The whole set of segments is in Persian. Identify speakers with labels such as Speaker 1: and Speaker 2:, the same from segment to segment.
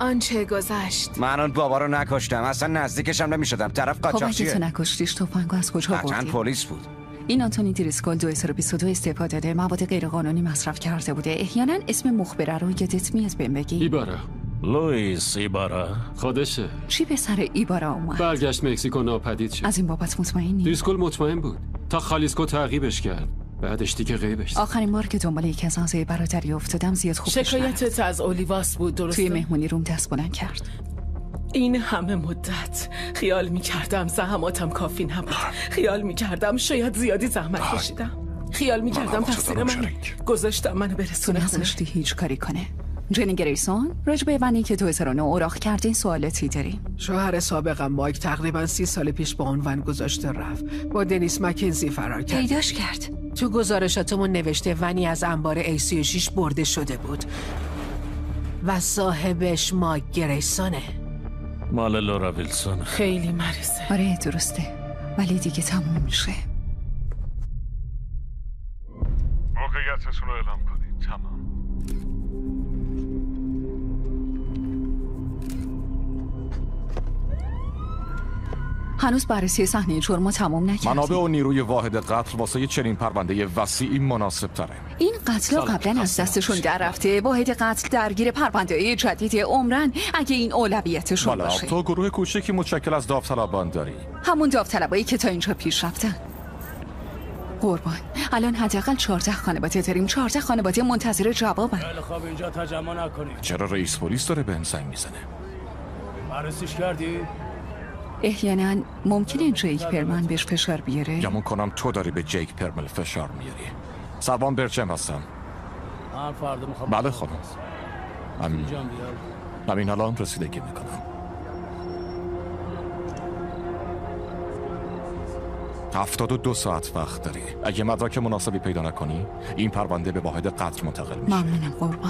Speaker 1: آنچه گذشت.
Speaker 2: من اون بابا رو نکشتم، اصلا نزدیکشم نمیشدم. طرف قاچاقچیه.
Speaker 3: خب اگه تو نکشتیش تفنگو از کجا بردی؟
Speaker 2: قطعاً پلیس بود.
Speaker 3: این آنتونی دریسکول 2022 استعفا داده، مواد غیرقانونی مصرف کرده بوده. احیانا اسم مخبره رو یادت میاد بهم بگی؟
Speaker 4: ایبارا.
Speaker 5: لوئیس ایبارا
Speaker 4: خودشه.
Speaker 3: چی به سر ایبارا اومد؟
Speaker 4: برگشت مکزیکو ناپدید شد.
Speaker 3: از این بابت مطمئنی؟
Speaker 4: دریسکول مطمئن بود تا خالیسکو تعقیبش کرد، بعدش دیگه غیبش.
Speaker 3: آخرین بار که دنبال یکی از اعضای برادری افتادم زیاد خوب
Speaker 1: شکایتت از اولیواس بود، درسته؟
Speaker 3: توی مهمونی روم دست بلند کرد.
Speaker 1: این همه مدت خیال می‌کردم زحماتم کافی نبود. خیال می‌کردم شاید زیادی زحمت کشیدم. خیال می‌کردم تقصیر من گذاشتم منو برسونه خونه.
Speaker 3: نذاشتی هیچ کاری کنه. جنی گریسون، راجبه ونی که 2009 اوراق کردین سوالاتی داریم.
Speaker 6: شوهر سابقم مایک تقریبا 30 سال پیش با عنوان گذاشته رفت. با دنیس مکنزی فرار کرد.
Speaker 3: پیداش کرد.
Speaker 6: تو گزارشاتمون نوشته ونی از انبار A36 برده شده بود و صاحبش مایک گریسونه.
Speaker 5: مال لورا ویلسون.
Speaker 1: خیلی مریضه.
Speaker 3: آره درسته، ولی دیگه تموم میشه.
Speaker 7: موقعیتتون رو اعلام کنید. تمام.
Speaker 3: هنوز بررسی صحنه جرم تمام نکردیم.
Speaker 8: منابع و نیروی واحد قتل واسه چنین پرونده وسیعی مناسب تره.
Speaker 3: این قتل قبلا از دستشون در رفته. واحد قتل درگیر پرونده جدید عمرن اگه این اولویتشون باشه.
Speaker 8: تو گروه کوچکی متشکل از داوطلبان داری.
Speaker 3: همون داوطلبایی که تا اینجا پیش رفتن. قربان الان حداقل 14 خانواده داریم. 14 خانواده منتظر جوابن.
Speaker 9: خیلی خوب اینجا تجمع نکنید.
Speaker 8: چرا رئیس پلیس داره بهم زنگ میزنه؟
Speaker 9: بررسیش کردی؟
Speaker 3: احیانا ممکنه جیک پرمن بهش فشار بیاره.
Speaker 8: گمون کنم تو داری به جیک پرمل فشار میاری. سروان برچم هستم.
Speaker 9: من فردا میخوام.
Speaker 8: بله خانم. همین الان رسیدگی میکنم. 72 ساعت وقت داری. اگه مدرک مناسبی پیدا نکنی این پرونده به واحد قتل منتقل میشه.
Speaker 3: ممنونم قربان.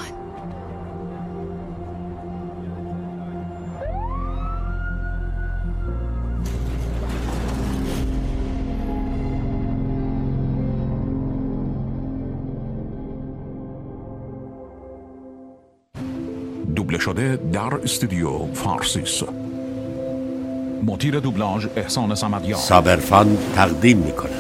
Speaker 10: دوبله شده در استودیو فارسیس. مدیر دوبلاژ احسان صمدیان.
Speaker 11: صابرفان تقدیم میکنه.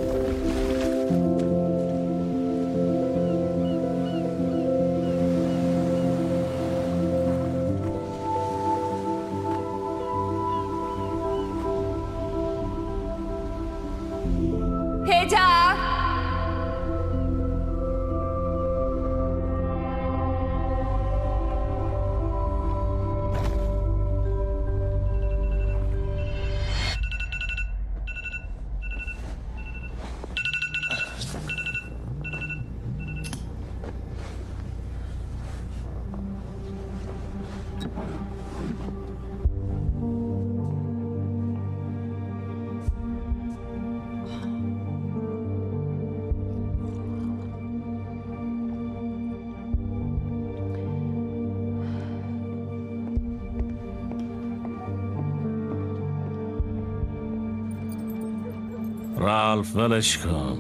Speaker 5: رالف ولش کن.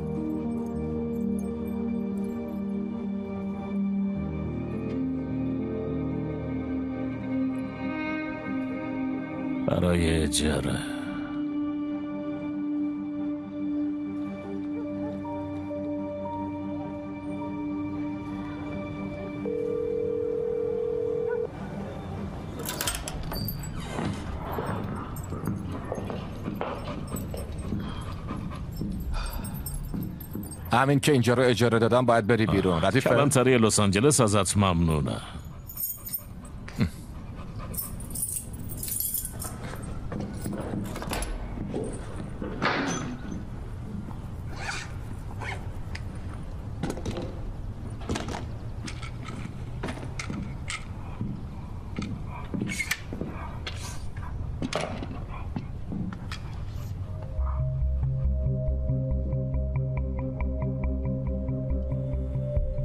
Speaker 5: برای اجاره.
Speaker 8: همین که اینجا رو اجاره دادم باید بری بیرون. ردیفه؟
Speaker 5: کلانتری لس آنجلس ازت ممنونه.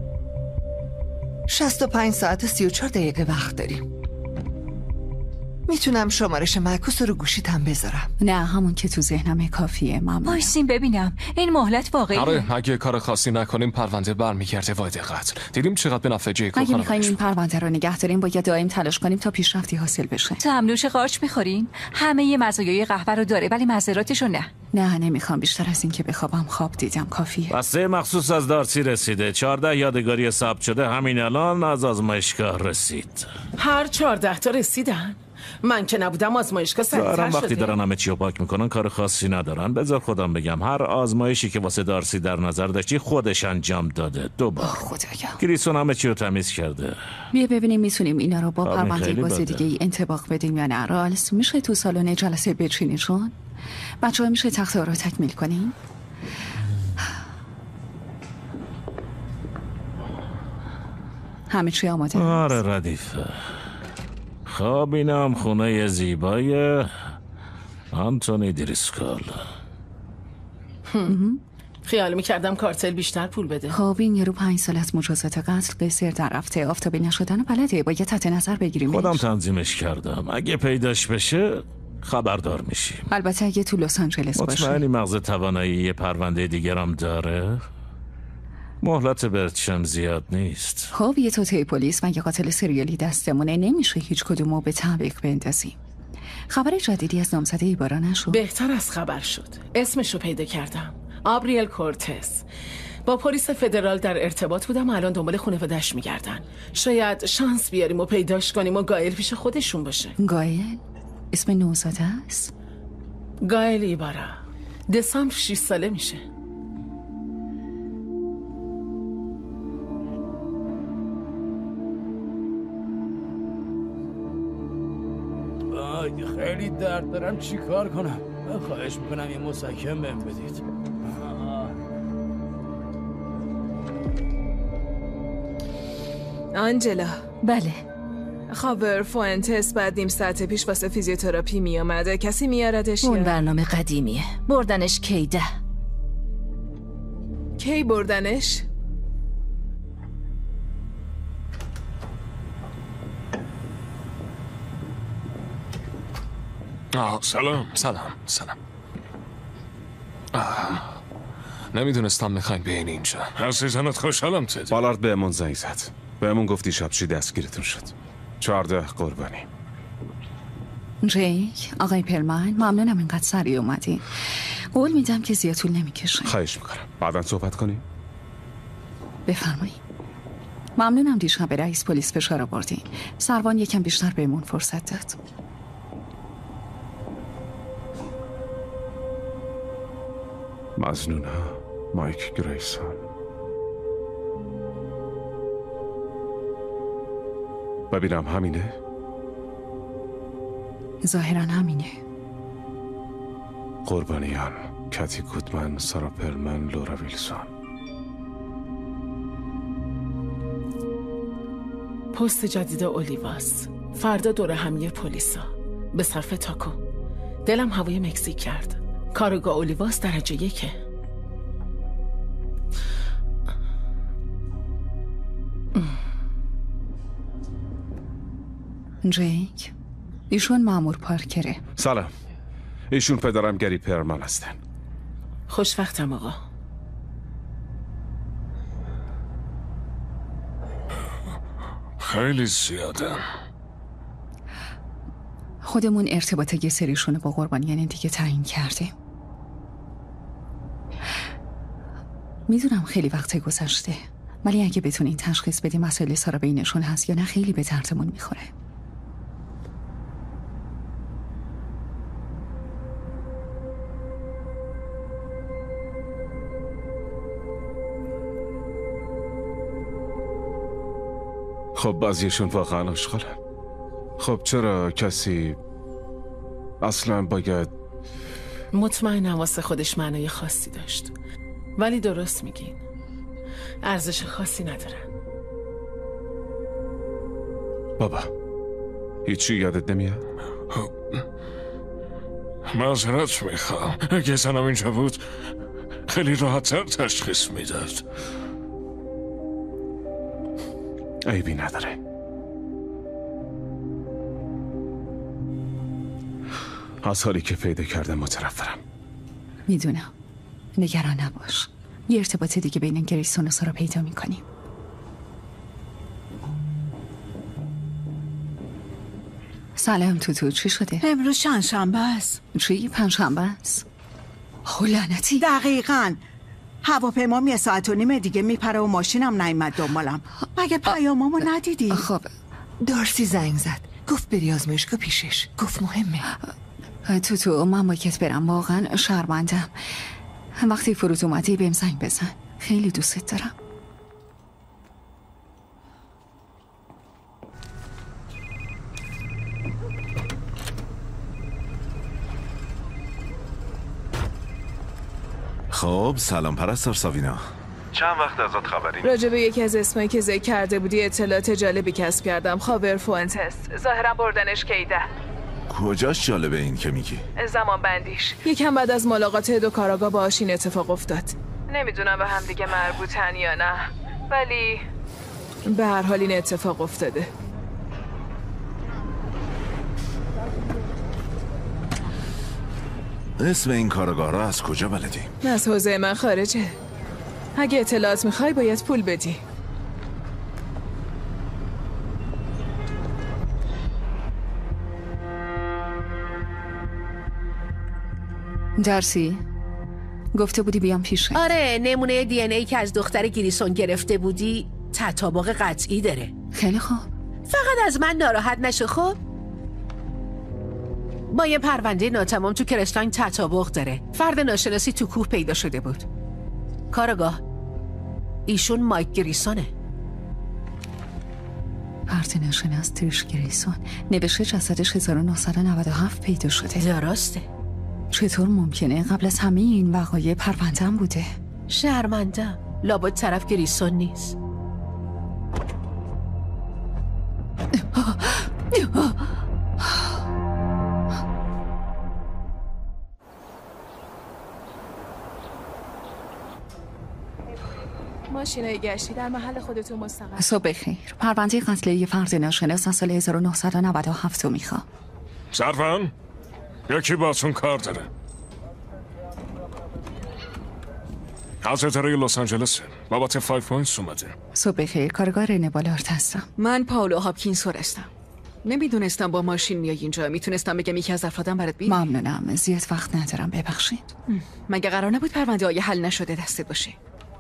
Speaker 12: و 5 ساعت و 34 دقیقه وقت داریم. میتونم شمارش معکوس رو گوشیتم بذارم؟
Speaker 3: نه، همون که تو ذهنم کافیه. ممنون.
Speaker 13: وایسین ببینم این مهلت واقعی؟
Speaker 14: آره، اگه کار خاصی نکنیم پرونده برمیگرده. وای دقت. دیدیم چقدر به نفع جیکو
Speaker 3: اگه میخوایم این پرونده رو نگه داریم باید دائم تلاش کنیم تا پیشرفتی حاصل بشه.
Speaker 13: تملوش قارچ میخورین؟ همه ی مزایای قهوه رو داره ولی مضراتشو نه.
Speaker 3: نه نمیخوام بیشتر از این که بخوابم. خواب دیدم کافیه.
Speaker 5: بسته مخصوص از دارسی رسیده. 14 یادگاری ثبت شده همین الان از آزمایشگاه رسید.
Speaker 1: هر 14 تا رسیدن؟ من که نبودم آزمایشگاه سریع‌تر شده.
Speaker 5: وقتی دارن همه چی رو پاک میکنن کار خاصی ندارن. بذار خودم بگم هر آزمایشی که واسه دارسی در نظر داشتی خودش انجام داده. دوبار
Speaker 3: خدایا.
Speaker 5: گریسون همه چی رو تمیز کرده.
Speaker 3: بیا ببینیم میتونیم اینا رو با پرونده باز دیگه ای انطباق بدیم یا نه. رالز میشه تو سالن جلسه بچینیشون؟ بچه‌ها میشه تخته رو تکمیل کنیم؟ همه چی آماده؟
Speaker 5: آره ردیفه. خب اینم خونه زیبای آنتونی دریسکال.
Speaker 1: خیال میکردم کارتل بیشتر پول بده.
Speaker 3: خب این یارو 5 سال از مجازات قتل قصر در رفته. آفتابی نشدن بلده. باید تحت نظر بگیریم.
Speaker 5: خودم تنظیمش کردم. اگه پیداش بشه خبردار میشیم.
Speaker 3: البته اگه تو لس آنجلس باشه.
Speaker 5: مطمئنی مغز توانایی یه پرونده دیگرم داره؟ مهلت برچم زیاد نیست.
Speaker 3: خب یه توطئه پلیس و یه قاتل سریالی دستمونه. نمیشه هیچ کدومو به تعویق بندازیم. خبر جدیدی از نامزده ایبارا نشد؟
Speaker 1: بهتر از خبر شد. اسمشو پیدا کردم. آبریل کورتز. با پلیس فدرال در ارتباط بودم و الان دنبال خانواده‌اش میگردن. شاید شانس بیاریم و پیداش کنیم و گایل پیش خودشون باشه.
Speaker 3: گایل؟ اسم نوزاده است؟
Speaker 1: گایل ایبارا. دسامبر 6 ساله میشه.
Speaker 9: خیلی درد دارم چی کار کنم؟ خواهش میکنم یه مسکن بهم بدید.
Speaker 15: آنجلا.
Speaker 13: بله.
Speaker 15: خابر فوئنتس بعد نیم ساعت پیش واسه فیزیوتراپی میامده. کسی میاردش؟
Speaker 13: اون برنامه قدیمیه. بردنش کیده.
Speaker 15: کی بردنش؟
Speaker 14: سلام. نمیدونستم میخواین بیاین اینجا.
Speaker 8: عزیزانت خوشحالم تد. بالارد بهمون زنگ زد. بهمون گفتی شب چی دستگیرتون شد. 14 قربانی.
Speaker 3: جیک، آقای پرمن، ممنونم اینقدر سریع اومدین. قول میدم که زیاد طول نمیکشه.
Speaker 8: خواهش میکنم. بعداً صحبت کنیم.
Speaker 3: بفرمایید. ممنونم دیشب به رئیس پلیس فشار آوردین. سروان یکم بیشتر بهمون فرصت داد.
Speaker 8: مظنون ها مایک گریسون. ببینم همینه؟
Speaker 3: ظاهرا همینه.
Speaker 8: قربانیان کتی گودمن، سارا پرلمن، لورا ویلسون.
Speaker 1: پست جدید اولیواس. فردا دور همیه پلیسا به صرف تاکو. دلم هوای مکزیک کرد. کارگاه اولیواس درجه 1.
Speaker 3: جیک، ایشون مأمور پارکره.
Speaker 8: سلام. ایشون پدرم گری پرمن هستن.
Speaker 1: خوشوقتم آقا.
Speaker 14: خیلی زیاده.
Speaker 3: خودمون ارتباط یه سریشون با قربانیان دیگه تعیین کردیم. میدونم خیلی وقت گذشته، ولی اگه بتونین تشخیص بدی مسئله سارا بینشون هست یا نه خیلی به دردمون میخوره.
Speaker 8: خب بعضیشون واقعا عاشقن. خب چرا کسی اصلا باید؟
Speaker 1: مطمئنم واسه خودش معنای خاصی داشت، ولی درست میگین، ارزش خاصی ندارن.
Speaker 8: بابا هیچی یادت نمیاد؟
Speaker 14: معذرت میخوام. اگه زنم اینجا بود خیلی راحت‌تر تشخیص میداد.
Speaker 8: عیبی نداره.
Speaker 16: از حالی که پیدا کردم متنفرم.
Speaker 3: میدونم، نگران نباش. یه ارتباط دیگه بین گریسون و سارا پیدا میکنیم. سلام توتو، چی شده؟
Speaker 17: امروز چندشنبه است.
Speaker 3: چی؟ پنجشنبه است؟ لعنتی.
Speaker 17: دقیقاً. هواپیمام 1.5 ساعت دیگه میپره و ماشینم نیومد دنبالم. مگه پیامامو ندیدی؟
Speaker 3: خب
Speaker 12: دارسی زنگ زد، گفت بری آزمایشگاه پیشش، گفت مهمه.
Speaker 3: توتو من باید برم، واقعا شرمندم. وقتی فرود اومدی بهم زنگ بزن، خیلی دوست دارم.
Speaker 18: خب سلام پرستار ساوینا، چند وقت ازت خبری؟
Speaker 15: راجع به یکی از اسمایی که ذکر کرده بودی اطلاعات جالبی کسب کردم. خاور فوئنتس، ظاهرا بردنش کیده.
Speaker 18: کجاش جالبه این که میگی؟
Speaker 15: زمان بندیش. یکم بعد از ملاقات دو کاراگاه باهاش این اتفاق افتاد. نمیدونم به هم دیگه مربوطن یا نه، ولی به هر حال این اتفاق افتاده.
Speaker 18: اسم این کارگاه را از کجا بلدی؟
Speaker 15: از حوزه من خارجه. اگه اطلاعات میخوای باید پول بدی.
Speaker 3: درسی گفته بودی بیام پیشه.
Speaker 6: آره، نمونه دی ان ای که از دختر گریسون گرفته بودی تطابق قطعی داره.
Speaker 3: خیلی خوب.
Speaker 6: فقط از من ناراحت نشو خب؟ با یه پرونده ناتمام تو کرستاین تطابق داره. فرد ناشناسی تو کوه پیدا شده بود. کارگاه ایشون مایک گریسونه.
Speaker 3: فرد ناشناس تریش گریسون نوشته جسدش 1997 پیدا شده.
Speaker 6: درسته.
Speaker 3: چطور ممکنه قبل از همه این وقایع پرونده‌ام بوده؟
Speaker 6: شرمنده. لابد طرف گریسون نیست.
Speaker 15: ماشینای گشتی در محل خودتون مستقر.
Speaker 3: صبح بخیر. پرونده قتل یه فرد ناشناس از سال 1997 رو میخوام.
Speaker 14: سرفن یکی باتون کار داره. از اداره لس آنجلس بابت 5 پوینتس اومده.
Speaker 3: صبح بخیر. کارگاه رنه بالارت هستم.
Speaker 19: من پاولو هاپکینسور هستم. نمیدونستم با ماشین میای اینجا. میتونستم بگم یکی از افرادم برات بیاد.
Speaker 3: ممنونم. زیاد وقت ندارم، ببخشید.
Speaker 19: مگه قرار نبود پرونده های حل نشده دستت باشه؟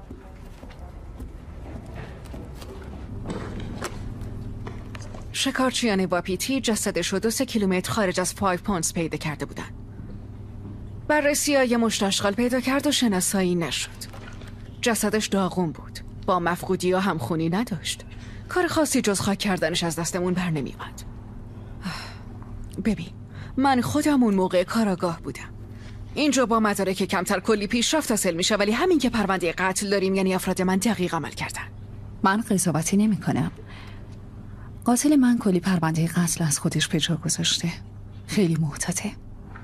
Speaker 19: شکارچیان واپیتی جسدش رو 2 کیلومتر خارج از 5 پوینتس پیدا کرده بودن. بررسی های مشتاشغال پیدا کرد و شناسایی نشد. جسدش داغون بود. با مفقودی ها همخونی نداشت. کار خاصی جز خاک کردنش از دستمون بر نمی اومد. ببین، من خودم اون موقع کاراگاه بودم. اینجا با مدارک کمتر کلی پیشرفت حاصل میشه، ولی همین که پرونده قتل داریم یعنی افراد من دقیق عمل کردن.
Speaker 3: من قضاوتی نمی کنم. قاتل من کلی پرونده قتل از خودش به جا گذاشته. خیلی محتاطه.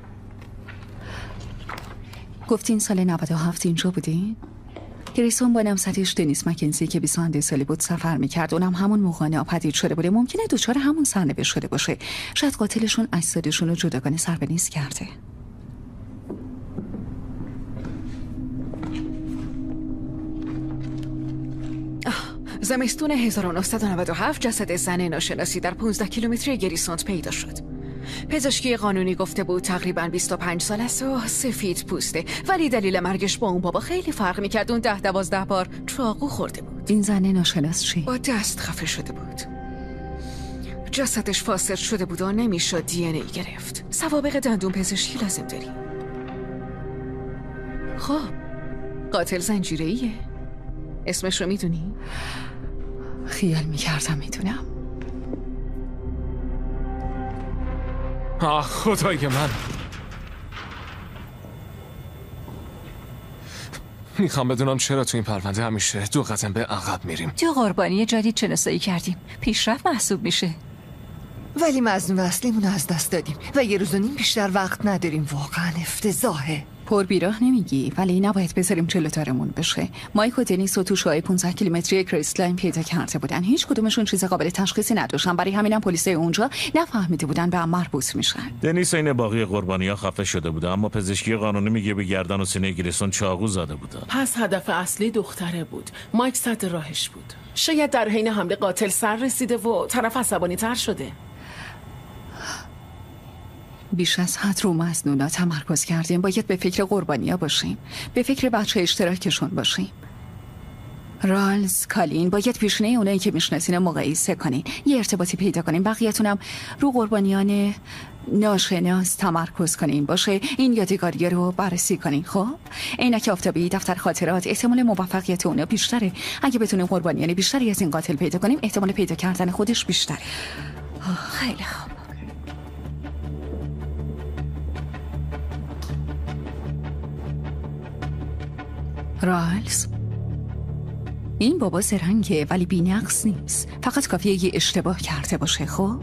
Speaker 3: گفتین سال 97 اینجا بودین؟ گریسون با نمسطش دنیس مکنزی که 22 سالی بود سفر میکرد. اونم همون موقع ناپدید شده بوده. ممکنه دچار همون سرنوشت شده باشه. شاید قاتلشون اجسادشون رو جداگانه سر به نیست کرده.
Speaker 19: زمستون 1997 جسد زن ناشناسی در 15 کیلومتری گریسون پیدا شد. پزشکی قانونی گفته بود تقریباً 25 سال است و سفید پوسته، ولی دلیل مرگش با اون بابا خیلی فرق می‌کرد. اون 10-12 بار چاقو خورده بود.
Speaker 3: این زن ناشناس چی؟
Speaker 19: با دست خفه شده بود. جسدش فاسد شده بود و نمیشد دی ان ای گرفت. سوابق دندون پزشکی لازم داری. خب قاتل زنجیره‌ایه. اسمش رو میدونی؟
Speaker 3: خیال میکردم میدونم.
Speaker 14: خدای من، میخوام بدونم چرا تو این پرونده همیشه 2 قدم به عقب میریم.
Speaker 13: تو قربانی جدید شناسایی کردیم، پیشرفت محسوب میشه.
Speaker 12: ولی مظنون اصلیمون از دست دادیم و 1.5 روز بیشتر وقت نداریم. واقعا افتضاحه.
Speaker 3: پر بیراه نمیگی، ولی نباید بذاریم جلوترمون بشه. مایک و دنیس و تو شعاع 15 کیلومتری کریستلاین پیدا کرده بودن. هیچ کدومشون چیز قابل تشخیصی نداشتن، برای همینم پلیس اونجا نفهمیده بودن به هم مربوط میشن.
Speaker 5: دنیس این باقی قربانی‌ها خفه شده بوده، اما پزشکی قانونی میگه به گردن و سینه گریسون چاقو زده بودن.
Speaker 1: پس هدف اصلی دختره بود. مایک صد راهش بود. شاید در حین حمله قاتل سر رسیده و طرف عصبانی تر شده.
Speaker 3: بیش از حد رو مظنونا تمرکز کردیم. باید به فکر قربانیا باشیم، به فکر بچه اشتراکشون باشیم. رالز، کالین، باید پیشنه اونایی که میشناسین مقایسه کنین، یه ارتباطی پیدا کنین. بقیه‌تونم رو قربانیان ناشناس تمرکز کنین. باشه، این یادگاری رو بررسی کنین. خب عینک آفتابی، دفتر خاطرات، احتمال موفقیت اونها بیشتره. اگه بتونیم قربانیان بیشتری از این قاتل پیدا کنیم، احتمال پیدا کردن خودش بیشتره.
Speaker 19: خیلی خوب.
Speaker 3: رالز، این بابا زرنگه ولی بی‌نقص نیست. فقط کافیه یه اشتباه کرده باشه. خب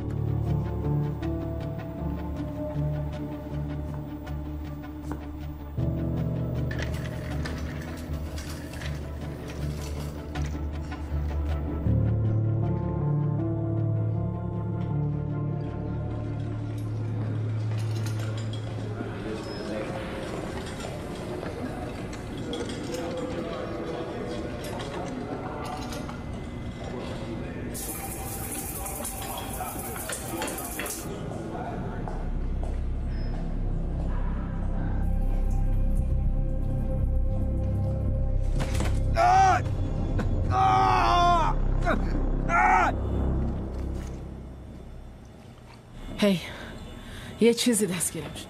Speaker 1: هی، یه چیزی دستگیرم شد.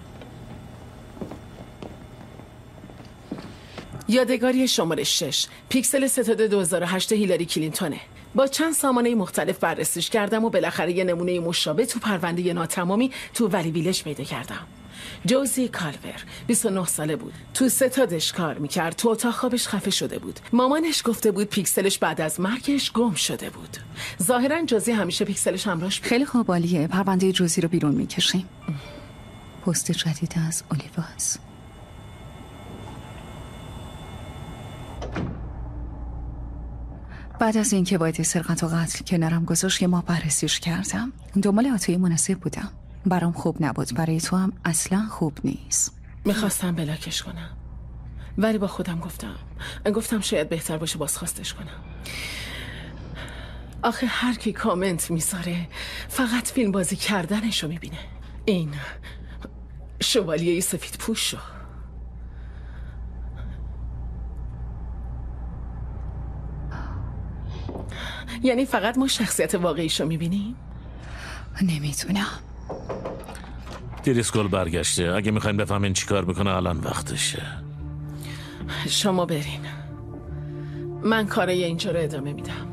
Speaker 1: یادگاری شماره 6 پیکسل ستاد 2008 هیلاری کلینتونه. با چند سامانه مختلف بررسیش کردم و بالاخره یه نمونه مشابه تو پرونده ناتمامی تو ولی ویلج پیدا کردم. جوزی کالور 29 ساله بود. تو ستادش کار میکرد. تو اتاق خوابش خفه شده بود. مامانش گفته بود پیکسلش بعد از مرگش گم شده بود. ظاهرا جوزی همیشه پیکسلش همراهش بود.
Speaker 3: خیلی خوب، عالیه. پرونده جوزی رو بیرون میکشیم. پست جدید از اولیواس. بعد از اینکه باید سرقت و قتل کنارم گذاشت، یه ماه بررسیش کردم. دنبال آتوی مناسب بودم. برام خوب نبود، برای تو هم اصلا خوب نیست.
Speaker 1: میخواستم بلاکش کنم، ولی با خودم گفتم شاید بهتر باشه بازخواستش کنم. آخه هر کی کامنت میذاره فقط فیلم بازی کردنشو میبینه. این شوالیه سفید پوشو. یعنی فقط ما شخصیت واقعیشو میبینیم؟
Speaker 3: نمیتونم.
Speaker 5: دیریسکول برگشته. اگه میخواین بفهمین چی کار میکنه الان وقتشه.
Speaker 1: شما برین، من کارای اینجا رو ادامه میدم.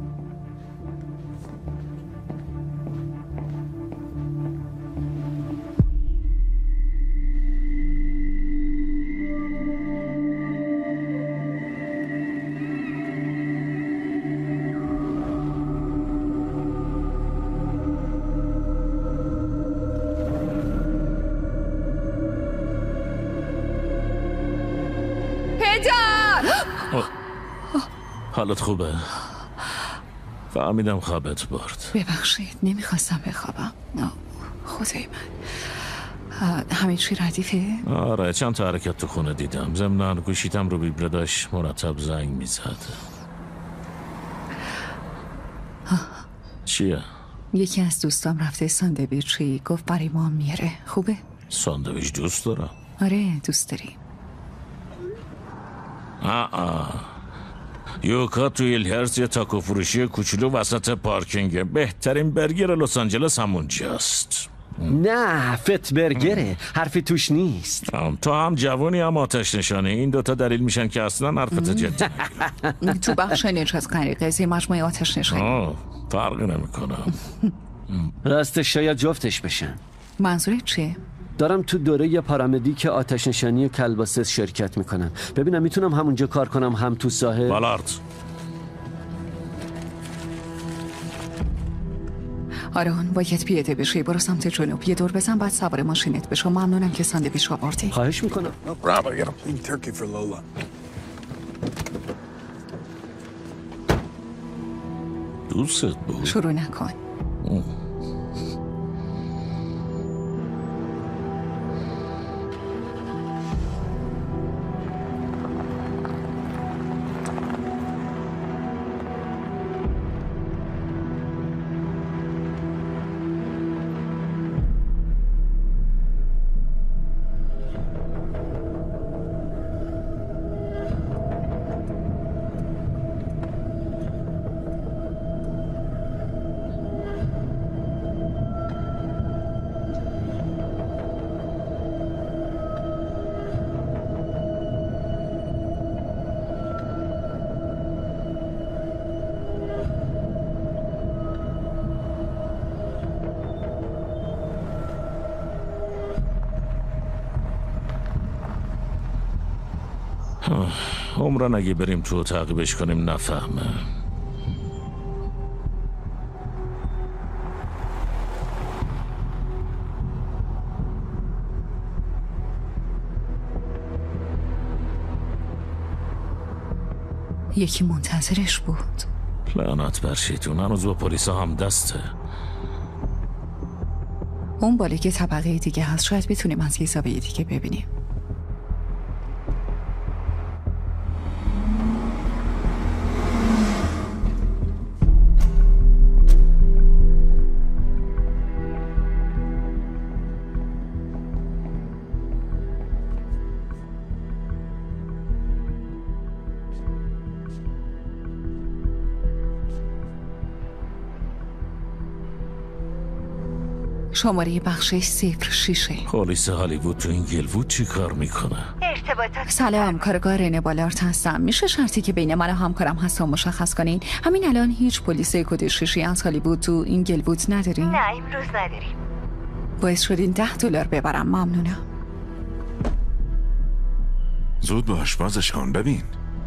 Speaker 5: حالت خوبه؟ فهمیدم خوابت برد.
Speaker 3: ببخشید، نمیخواستم بخوابم. خدای من. همین چی ردیفه؟
Speaker 5: آره، چند تا حرکت تو خونه دیدم. ضمناً گوشیتم رو بیبره داشت مرتب زنگ میزد. چیه؟
Speaker 3: یکی از دوستام رفته ساندویچی، گفت برای ما میاره. خوبه؟
Speaker 5: ساندویچ دوست دارم.
Speaker 3: آره دوست داریم.
Speaker 5: یوکا توی الهرز یه تاکو فروشی کوچولو وسط پارکینگه. بهترین برگر لس آنجلس همونجاست.
Speaker 20: نه، فت برگره. حرفی توش نیست.
Speaker 5: تو هم جوانی هم آتش نشانه. این دوتا دلیل میشن که اصلا حرفت جدی.
Speaker 3: تو بخش نجات غریقه زی مجموعه آتش نشانی.
Speaker 5: فرقی نمیکنم.
Speaker 20: راستش شاید جفتش بشن.
Speaker 3: منظورت چیه؟
Speaker 20: دارم تو دوره یه پارامدیک آتش نشانی کلباسس شرکت میکنم. ببینم میتونم همونجا کار کنم هم تو ساحل.
Speaker 5: بالارد.
Speaker 3: آرون باید پیاده بشی، برو سمت جنوب، یه دور بزن بعد سوار ماشینت بشو. ممنونم که ساندویچ آوردی.
Speaker 20: خواهش میکنم.
Speaker 5: دوست بود.
Speaker 3: شروع نکن.
Speaker 5: عمران اگه بریم تو تعقیبش کنیم نفهمه.
Speaker 3: یکی منتظرش بود.
Speaker 5: لعنت بر شیطون، هنوز با پلیسا هم دسته.
Speaker 3: اون بالا که طبقه دیگه هست، شاید بتونیم از یه زاویه دیگه ببینیم. شماره بخشش 06.
Speaker 5: پلیس هالیوود تو این گلوود چی کار میکنه؟
Speaker 3: سلام، کارگاه رنه بالارت هستم. میشه شرطی که بین من و همکارم هست مشخص کنین؟ همین الان هیچ پلیس کد 6 از هالیوود تو این گلوود ندارین؟
Speaker 21: نه امروز نداریم.
Speaker 3: باعث شدین $10 ببرم. ممنونم.
Speaker 18: زود باش، بازش کن. ببین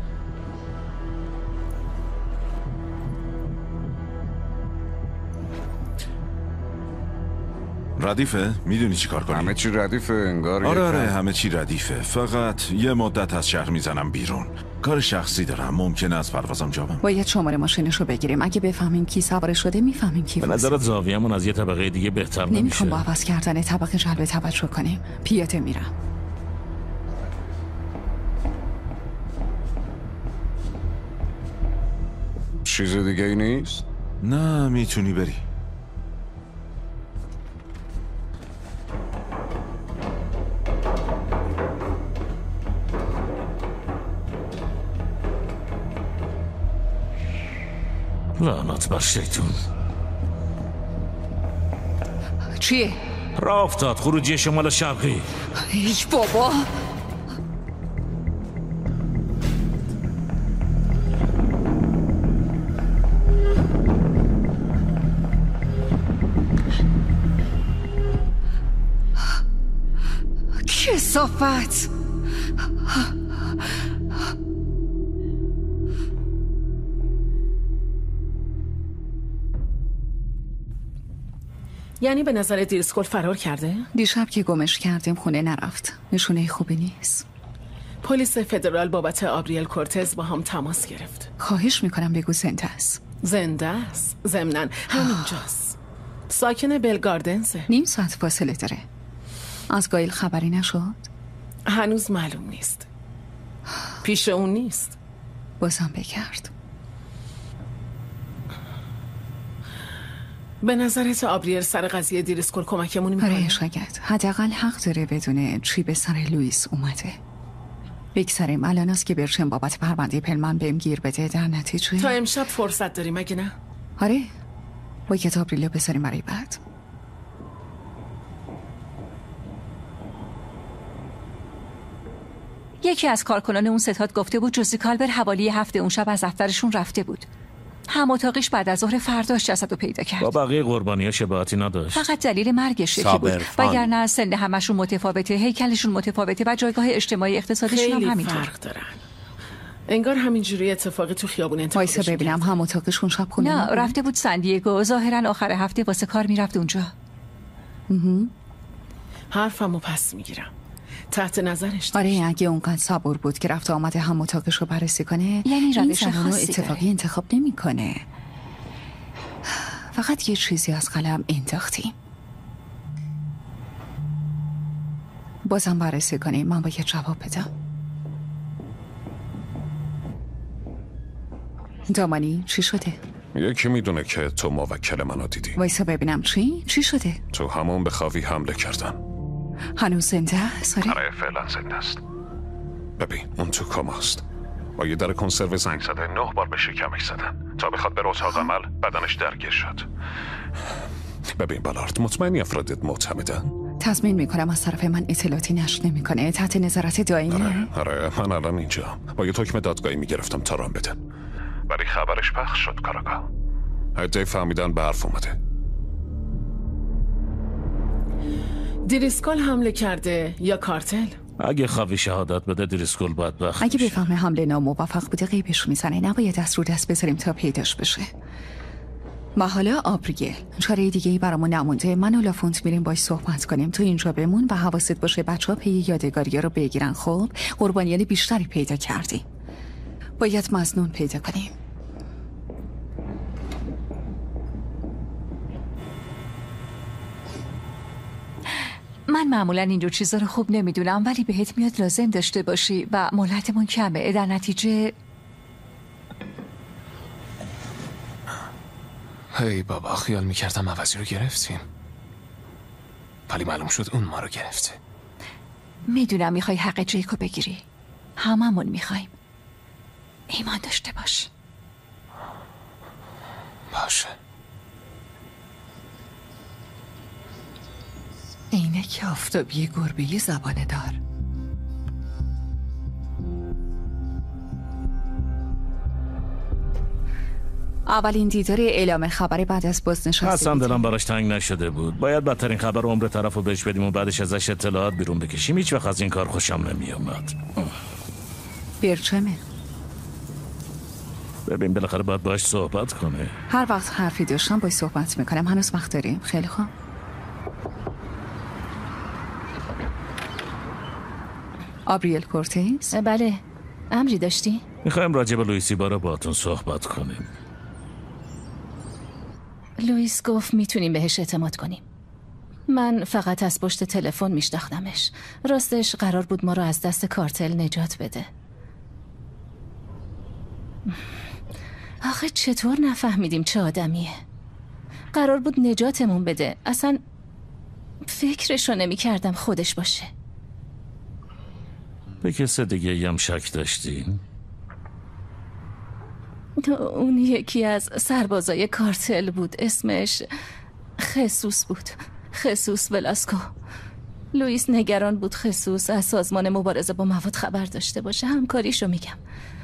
Speaker 18: ردیفه؟ میدونی چی کار کنی؟
Speaker 2: همه چی ردیفه انگار.
Speaker 18: آره همه چی ردیفه. فقط یه مدت از شهر میزنم بیرون. کار شخصی دارم، ممکنه از پروازم جا بمونه.
Speaker 3: باید شماره ماشینشو بگیریم. اگه بفهمیم کی سوار شده میفهمیم کی.
Speaker 5: به نظرت زاویه‌مون از یه طبقه دیگه بهتر نمیشه؟
Speaker 3: نمیخوام با عوض کردن طبقه جلب توجه کنیم. پیاده میرم.
Speaker 2: چیز دیگه ای نیست؟
Speaker 18: نه میتونی بری.
Speaker 5: لعنت بر شیطون.
Speaker 3: چیه؟
Speaker 5: راه افتاد، خروجی شمال شرقی.
Speaker 3: هیچ بابا. کثافت.
Speaker 1: یعنی به نظر دیرسکول فرار کرده؟
Speaker 3: دیشب که گمش کردیم خونه نرفت. نشونه خوبی نیست.
Speaker 1: پلیس فدرال بابت آبریل کورتز با هم تماس گرفت.
Speaker 3: خواهش میکنم بگو زنده است.
Speaker 1: زنده است؟ ضمناً همینجاست. ساکن بلگاردنسه.
Speaker 3: نیم ساعت فاصله داره. از گایل خبری نشد؟
Speaker 1: هنوز معلوم نیست. پیش اون نیست.
Speaker 3: بازم بگرد.
Speaker 1: به نظرت آبریل سر قضیه دیرسکول کمکمون میکنه؟
Speaker 3: آره شاید. حداقل حق داره بدونه چی به سر لوئیس اومده. بگذاریم الان است که برچن بابت پرونده پلمن بهم گیر بده. در نتیجه
Speaker 1: تا امشب فرصت داریم مگه نه؟
Speaker 3: آره باید آبریل بذاریم برای بعد.
Speaker 13: یکی از کارکنان اون ستاد گفته بود جوزی کالبر حوالی هفته اون شب از دفترشون رفته بود. هم اتاقش بعد از ظهر فرداش جسد رو پیدا کرد.
Speaker 5: با بقیه قربانی‌ها شباهتی نداشت.
Speaker 13: فقط دلیل مرگش یکی بود. وگرنه سن همشون متفاوته، هیکلشون متفاوته و جایگاه اجتماعی اقتصادیشون هم همینطور.
Speaker 1: فرق دارن. انگار همینجوری اتفاقی تو خیابون انتخابش
Speaker 3: وایسا ببینم هم اتاقشون شب خونه
Speaker 13: نه رفته بود سندیگو، ظاهرا آخر هفته واسه کار میرفت اونجا.
Speaker 1: حرفمو پس میگیرم. تحت نظرش
Speaker 3: آره اگه اونقدر صبور بود که رفت آمده هم اتاقش رو بررسی کنه،
Speaker 13: یعنی روش
Speaker 3: این
Speaker 13: خاصی
Speaker 3: اتفاقی انتخاب نمیکنه. فقط یه چیزی از قلم انداختیم. بازم بررسی کنیم، من باید جواب بدم. دامانی چی شده؟
Speaker 8: یکی میدونه که تو موکل منو دیدی.
Speaker 3: وایسا ببینم چی شده؟
Speaker 8: تو همون به خاوی حمله کردن.
Speaker 3: هنوز زنده است؟
Speaker 8: آره فعلا زنده است. ببین اون تو کماست. با یه در کنسرو زنگ زده 9 بار به شکمش زدن تا بخواد بره اتاق عمل. بدنش درگیر شد. ببین بالارد، مطمئنی افرادت معتمدن؟
Speaker 3: تضمین میکنم از طرف من اطلاعاتی نشر نمیکنه. تحت نظارت دائمی.
Speaker 8: آره من الان اینجا با یه حکم دادگاهی میگرفتم تا رام بدن، ولی خبرش پخش شد کاراگاه. عده فهمیدن به حرف اومده.
Speaker 1: دریسکول حمله کرده یا کارتل؟
Speaker 5: اگه خاوی شهادت بده دریسکول باید بخت.
Speaker 3: اگه بفهمه حمله ناموفق بوده غیبش میزنه. نباید دست رو دست بذاریم تا پیداش بشه. و حالا آبریل، چاره دیگه ای برامون نمونده. من و لافونت میریم باش صحبت کنیم. تو اینجا بمون و حواست باشه بچه ها پی یادگاری رو بگیرن. خب قربانیان بیشتری پیدا کردیم. باید مظنون پیدا کنیم.
Speaker 13: من معمولا اینجور چیزا رو خوب نمیدونم، ولی بهت میاد لازم داشته باشی و مهلتمون کمه. در نتیجه
Speaker 16: هی بابا، خیال میکردم عوضی رو گرفتیم، ولی معلوم شد اون ما رو گرفته.
Speaker 13: میدونم میخوای حق جیکو بگیری، هممون میخوایم. ایمان داشته باش.
Speaker 16: باشه.
Speaker 12: عینک آفتابی گربه زبانه دار.
Speaker 3: اولین دیدار اعلام خبر بعد از بازنشستگی.
Speaker 5: اصلا دلم براش تنگ نشده بود. باید بدترین خبر عمر طرفو بهش بدیم و بعدش ازش اطلاعات بیرون بکشیم. هیچ وقت از این کار خوشم نمیومد.
Speaker 3: برچمه.
Speaker 5: ببین بالاخره باید باش صحبت کنه.
Speaker 3: هر وقت حرفی داشتم باش صحبت میکنم. هنوز وقت داریم. خیلی خوب. آبریل کورتیز؟
Speaker 21: بله. امری داشتی؟
Speaker 5: میخوایم راجع به لوئیس ایبارا باهاتون صحبت کنیم.
Speaker 21: لوئیس گفت میتونیم بهش اعتماد کنیم. من فقط از پشت تلفن میشناختمش. راستش قرار بود ما رو از دست کارتل نجات بده. آخه چطور نفهمیدیم چه آدمیه؟ قرار بود نجاتمون بده. اصلا فکرشو نمی کردم خودش باشه.
Speaker 5: به کس دیگه هم شک داشتین؟
Speaker 21: اون یکی از سربازای کارتل بود. اسمش خصوص بود. خصوص ولاسکو. لوئیس نگران بود خصوص از سازمان مبارزه با مواد خبر داشته باشه. همکاریشو میگم.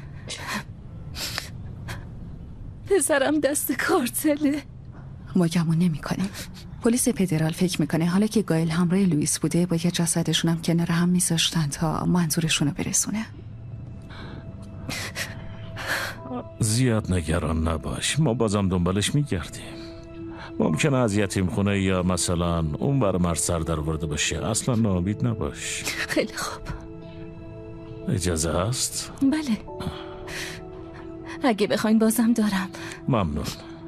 Speaker 21: پسرم دست کارتله.
Speaker 3: ما گمون نمی کنیم. پلیس فدرال فکر میکنه حالا که گایل همراه لوئیس بوده باید جسدشون هم کنار هم میذاشتن تا منظورشون رو برسونه.
Speaker 5: زیاد نگران نباش، ما بازم دنبالش میگردیم. ممکنه از یتیم خونه یا مثلا اون بر مرد سر در ورده باشه. اصلا ناامید نباش.
Speaker 21: خیلی خوب.
Speaker 5: اجازه هست؟
Speaker 21: بله. اگه بخواین بازم دارم.
Speaker 5: ممنون.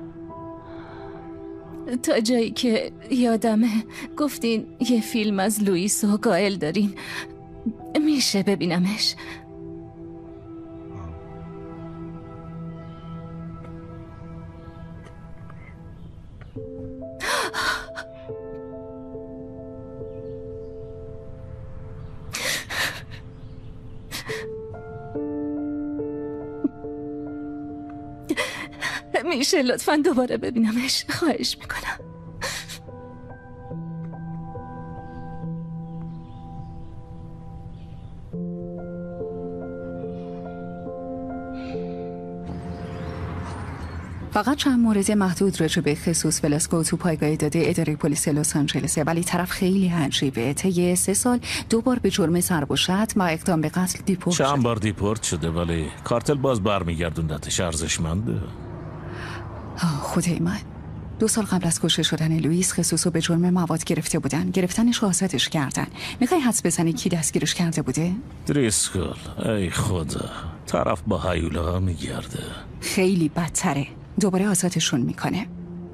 Speaker 21: تا جایی که یادمه گفتین یه فیلم از لوئیس و گایل دارین. میشه ببینمش؟ میشه لطفاً دوباره ببینمش؟ خواهش میکنم.
Speaker 3: فقط چند مورد محدود راجع به خصوص ولاسکو تو پایگاه داده اداره پلیس لس آنجلسه، ولی طرف خیلی عجیبه. طی 3 سال 2 بار به جرم ضرب و شتم و اقدام به قتل دیپورت
Speaker 5: چند بار دیپورت شده، ولی کارتل باز برمیگردوندتش. ارزشمنده.
Speaker 3: خدای من 2 سال قبل از کشته شدن لوئیس خصوصو به جرم مواد گرفته بودن. گرفتنش و آزادش کردن. میخوای حدس بزنی کی دستگیرش کرده بوده؟
Speaker 5: دریسکل. ای خدا، طرف با هیولا میگرده.
Speaker 3: خیلی بدتره. دوباره آزادشون میکنه.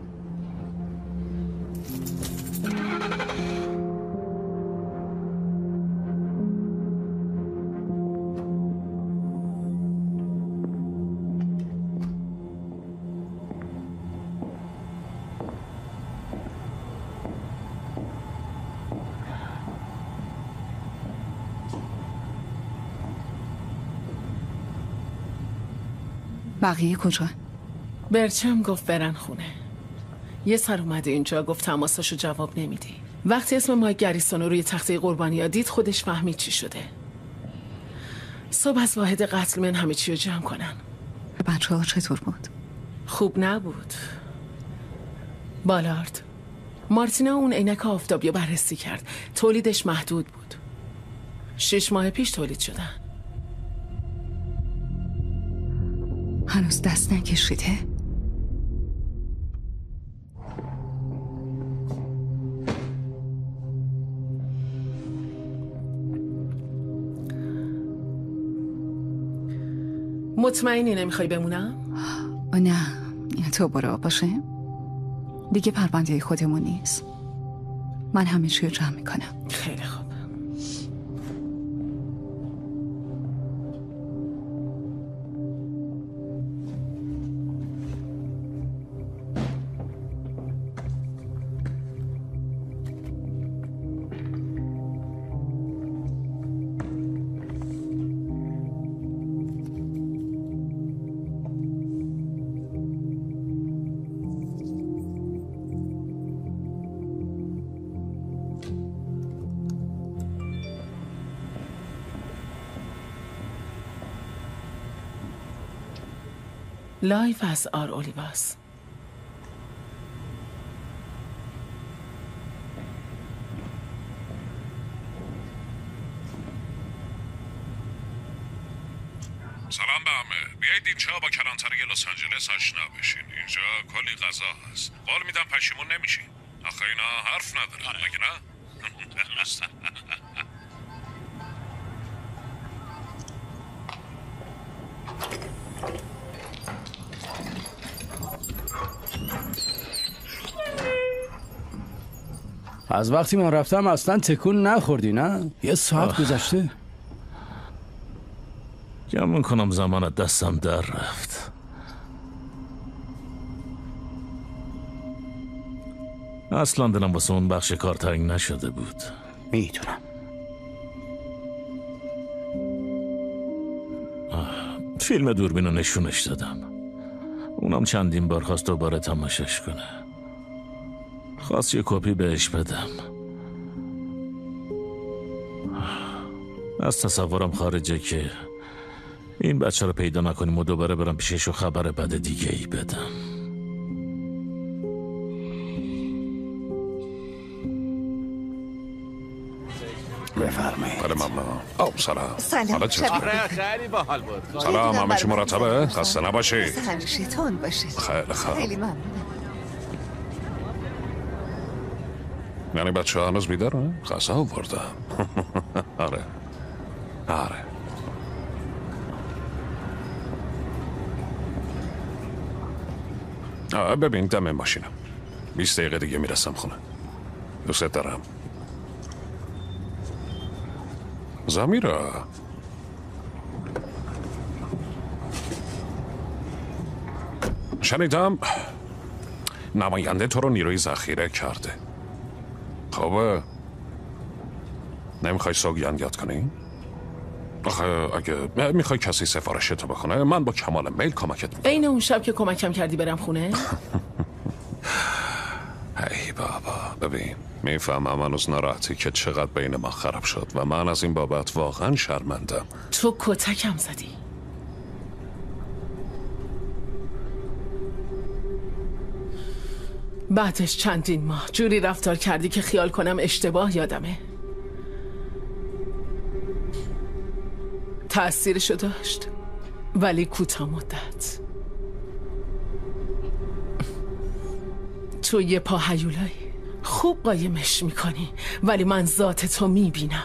Speaker 3: بقیه کجا؟
Speaker 1: برچم گفت برن خونه. یه سر اومده اینجا، گفت تماساشو جواب نمیدی. وقتی اسم مایک گریسون رو روی تخته قربانی‌ها دید خودش فهمید چی شده. صبح از واحد قتل من همه چی رو جمع کنن.
Speaker 3: بچه ها چطور بود؟
Speaker 1: خوب نبود. بالارد مارتینا اون عینک آفتابی رو بررسی کرد. تولیدش محدود بود. 6 ماه پیش تولید شدن.
Speaker 3: هنوز دست نکشیده؟
Speaker 1: مطمئنی نمیخوای بمونم؟
Speaker 3: نه تو برو. باشه دیگه پرونده خودمون نیست. من همه چی رو جمع میکنم.
Speaker 1: خیلی خوب. لایف از آر اولیواس.
Speaker 8: سلام به همه. بیایید اینجا با کلانتری لس آنجلس آشنا بشین. اینجا کلی غذا هست. قول میدم پشیمون نمیشین. آخه اینا حرف ندارن مگه نه؟
Speaker 9: از وقتی من رفتم اصلا تکون نخوردی نه؟ 1 ساعت گذشته.
Speaker 5: گمون کنم زمانت دستم در رفت. اصلا دلم واسه اون بخش کار تنگ نشده بود.
Speaker 9: میتونم.
Speaker 5: فیلم دوربین رو نشونش دادم. اونم چندین بار خواست دوباره تماشاش کنه. خواست یه کپی بهش بدم. از تصورم خارجه که این بچه رو پیدا نکنیم و دوباره برم پیشش و خبر بد دیگه ای بدم.
Speaker 8: بفرمایید. بله ممنون. سلام.
Speaker 12: سلام.
Speaker 8: خیلی باحال بود. سلام، همه چی مرتبه؟ خسته نباشید.
Speaker 12: همیشه تون باشید.
Speaker 8: خیلی خوب.
Speaker 12: خیلی ممنونم.
Speaker 8: یعنی بچه ها هنوز بیدارن؟ غذا آوردم. آره. ببین دم ماشینم. 20 دقیقه دیگه میرسم خونه. دوست دارم. زمیرا. شنیدم نماینده تو رو نیروی ذخیره کرده. خوبه. نمیخوای سوگند یاد کنی؟ آخه اگه میخوای کسی سفارشتو بکنه من با کمال میل کمکت میکنم.
Speaker 1: عین اون شب که کمکم کردی برم خونه؟
Speaker 8: ای بابا ببین میفهمم هنوز ناراحتی که چقدر بین ما خراب شد و من از این بابت واقعا شرمندم.
Speaker 1: تو کتکم زدی. بعدش چندین ماه جوری رفتار کردی که خیال کنم اشتباه یادمه. تأثیرشو داشت ولی کوتاه مدت. تو یه پا هیولایی خوب قایمش میکنی ولی من ذات تو میبینم.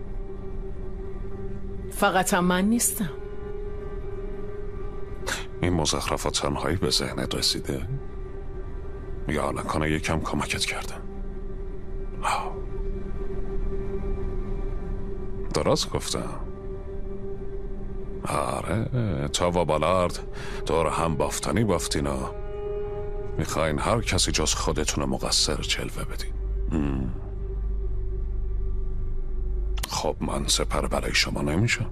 Speaker 1: فقط هم من نیستم.
Speaker 8: این مزخرفات تنهایی به ذهنت رسیده؟ یا نکنه یکم کمکت کردم؟ درست گفتم. آره، تا و بالارد دور هم بافتینا میخواین هر کسی جز خودتون مقصر جلوه بدین. خب من سپر برای شما نمیشم.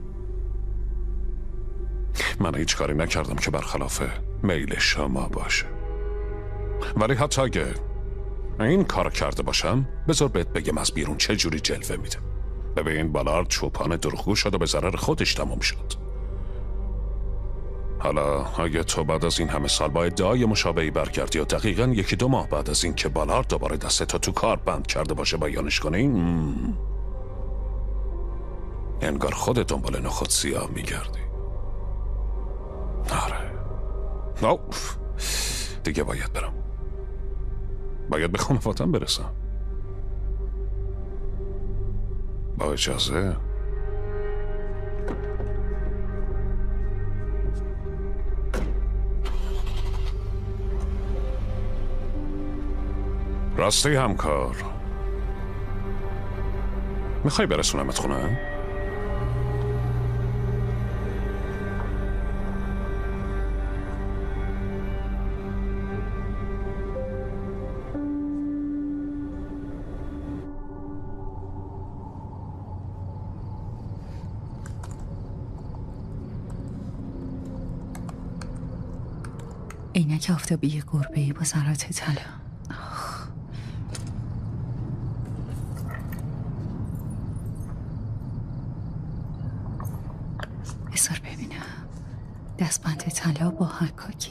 Speaker 8: من هیچ کاری نکردم که برخلاف میل شما باشه. ولی حتی اگه این کار کرده باشم بذار بهت بگم از بیرون چه جوری جلوه میده. ببین بالارد چوپان دروغگو شد و به ضرر خودش تمام شد. حالا اگه تو بعد از این همه سال با ادعای مشابهی برگردی و دقیقاً 1-2 ماه بعد از این که بالارد دوباره دستتو تو کار بند کرده باشه بیانش کنی، انگار خودت دنبال نخود سیاه میگردی. آره دیگه باید برم. باید به خانواده‌ام برسم. با اجازه. راستی همکار، میخوای برسونمت خونه؟
Speaker 3: عینک آفتابی گربه‌ای با ذرات طلا. بذار ببینم. دستبند طلا با حکاکی.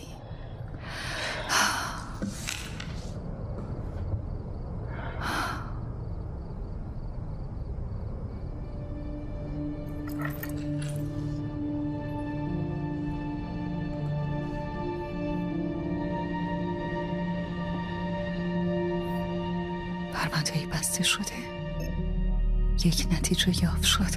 Speaker 3: پرونده‌ای بسته شده. یک نتیجه یافت شد.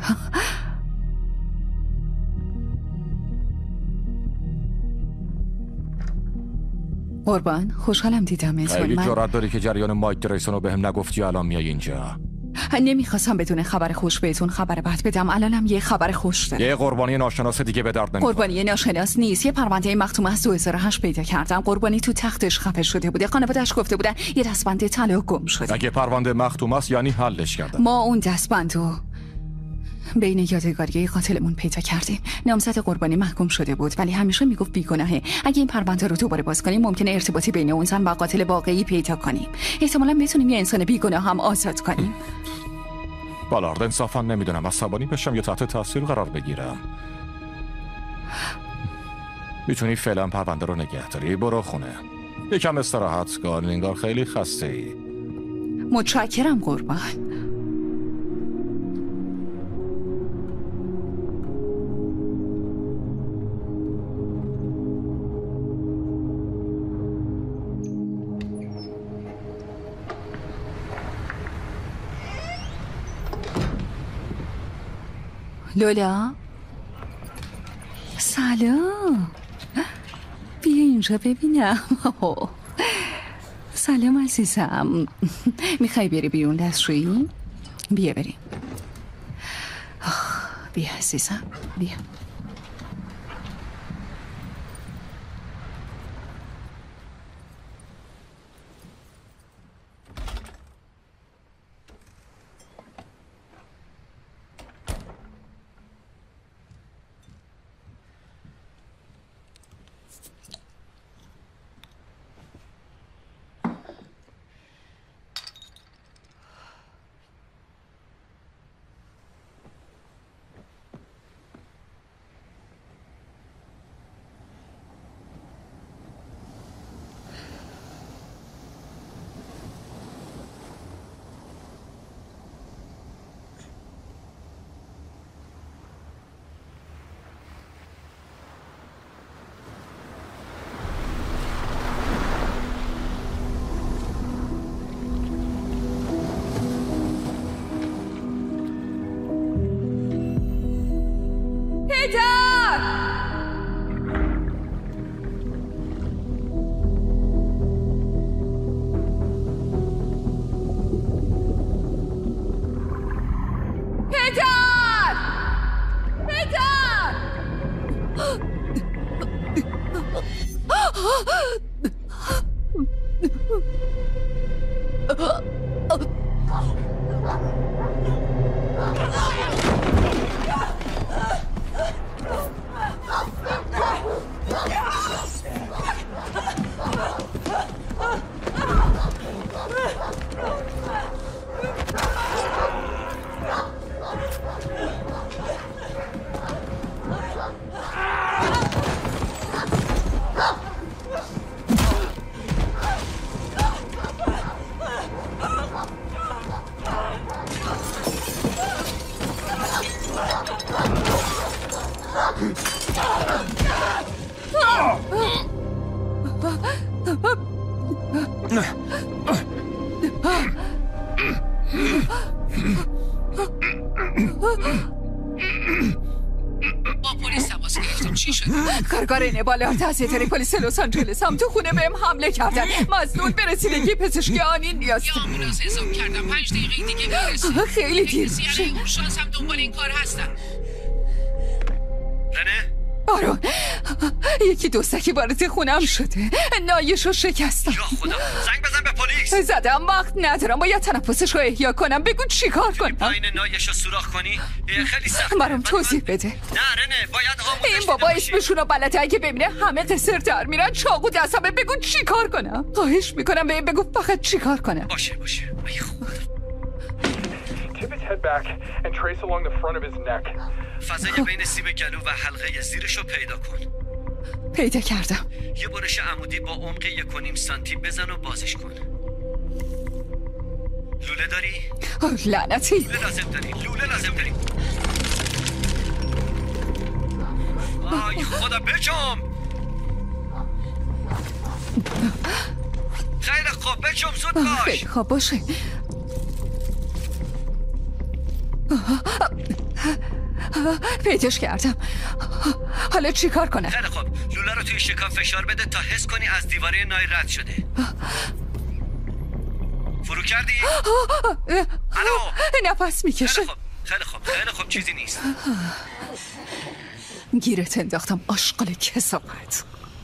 Speaker 3: قربان، خوشحالم دیدمت.
Speaker 4: خیلی جرأت داری که جریان مایک گریسون رو بهم نگفتی الان میای اینجا.
Speaker 3: نمیخواستم بدون خبر خوش بهتون خبر بد بدم. الانم یه خبر خوش دارم.
Speaker 4: یه قربانی ناشناس دیگه به درد نمیخوره.
Speaker 3: قربانی ناشناس نیست. یه پرونده مختوم از 2008 پیدا کردم. قربانی تو تختش خفه شده بوده. خانواده‌اش گفته بودن یه دستبند طلا گم شده.
Speaker 4: اگه پرونده مختوم است یعنی حلش کردن.
Speaker 3: ما اون دستبندو بین یادگاری قاتلمون پیدا کردیم. نامزد قربانی محکوم شده بود ولی همیشه میگفت بیگناهه. اگه این پرونده رو دوباره باز کنیم ممکنه ارتباطی بین اون زن و قاتل واقعی پیدا کنیم. احتمالاً بتونیم یه انسان بیگناه هم آزاد کنیم.
Speaker 4: بالارد، انصافا نمیدونم عصبانی بشم یا تحت تاثیر قرار بگیرم. میتونی فعلا پرونده رو نگه داری. برو خونه یکم استراحت کن. انگار خیلی خسته ای.
Speaker 3: متشکرم قربان. لولا سلام. بیا اینجا ببینم. سلام عزیزم. میخوای بری بیرون دستشویی؟ بیا بریم. بیا عزیزم بیا. کارگار بالارد از اداره پلیس لس آنجلس هم تو خونه بهم حمله کردن. مظنون به رسیدگی پزشکی آنی نیاز دارم.
Speaker 6: آمبولانس حساب کردم 5 دقیقه دیگه میرسه.
Speaker 3: خیلی دیر میشه.
Speaker 6: اون شانس هم دنبال این کار هستن.
Speaker 7: رنه؟
Speaker 3: آرون، یکی دوستکی وارد خونم شده. نایشو شکستم.
Speaker 7: یا خدا، زنگ بزن به پلیس.
Speaker 3: زدم، وقت ندارم. باید تنفسش رو احیا کنم. بگو چی کار کنم؟
Speaker 7: پایین نایشو سوراخ کنی؟ خیلی سخت.
Speaker 3: برام توضیح بده.
Speaker 7: نه رنه، باید آموزش
Speaker 3: این بابا اسمشون رو بلده. اگه ببینه همه قصر در میرن چاقو دستمه. بگو چی کار کنم؟ خواهش میکنم به این بگو فقط چی کار کنم.
Speaker 7: باشه.
Speaker 22: Tip his head back and trace along the front of his neck.
Speaker 7: فضای بین سیب گلو و حلقه زیرشو پیدا کن.
Speaker 3: پیدا کردم.
Speaker 7: یه برش عمودی با عمق 1.5 سانتی بزن و بازش کن. لوله داری؟
Speaker 3: لعنتی.
Speaker 7: لوله لازم داری. آی خدا بجم. خیلی خوب بجم، زود باش.
Speaker 3: خیلی خوب باشه. پیداش کردم. حالا چی کار کنم؟
Speaker 7: خیلی خوب، لوله رو توی شکم فشار بده تا حس کنی از دیواره نای رد شده. فرو کردی؟
Speaker 3: الو، نفس میکشه.
Speaker 7: خیلی خوب چیزی نیست.
Speaker 3: گیرت انداختم آشغال کثافت.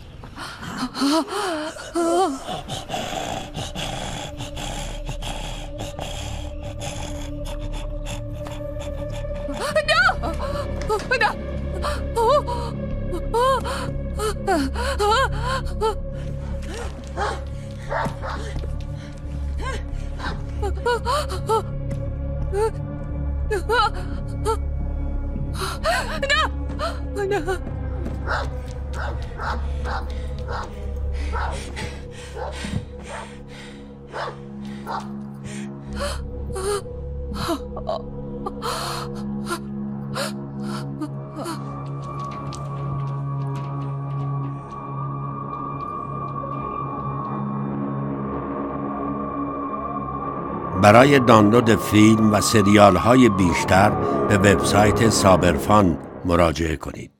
Speaker 11: برای دانلود فیلم و سریال های بیشتر به وبسایت سابرفان مراجعه کنید.